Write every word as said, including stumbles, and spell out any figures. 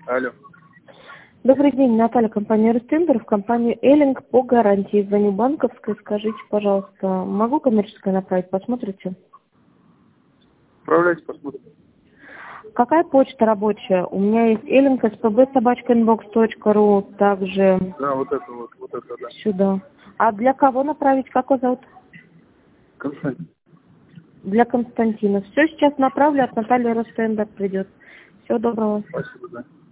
Алло. Добрый день, Наталья, компания Ростендер, в компанию Эллинг по гарантии. Звоню банковской, скажите, пожалуйста, могу коммерческое направить, посмотрите? Отправляйте, посмотрим. Какая почта рабочая? У меня есть эллинг эс пэ бэ собака инбокс точка ру, также Да, вот это вот, вот это, да. сюда. А для кого направить? Как вас зовут? Константин. Для Константина. Все, сейчас направлю, от Натальи Ростендер придет. Всего доброго. Спасибо, да.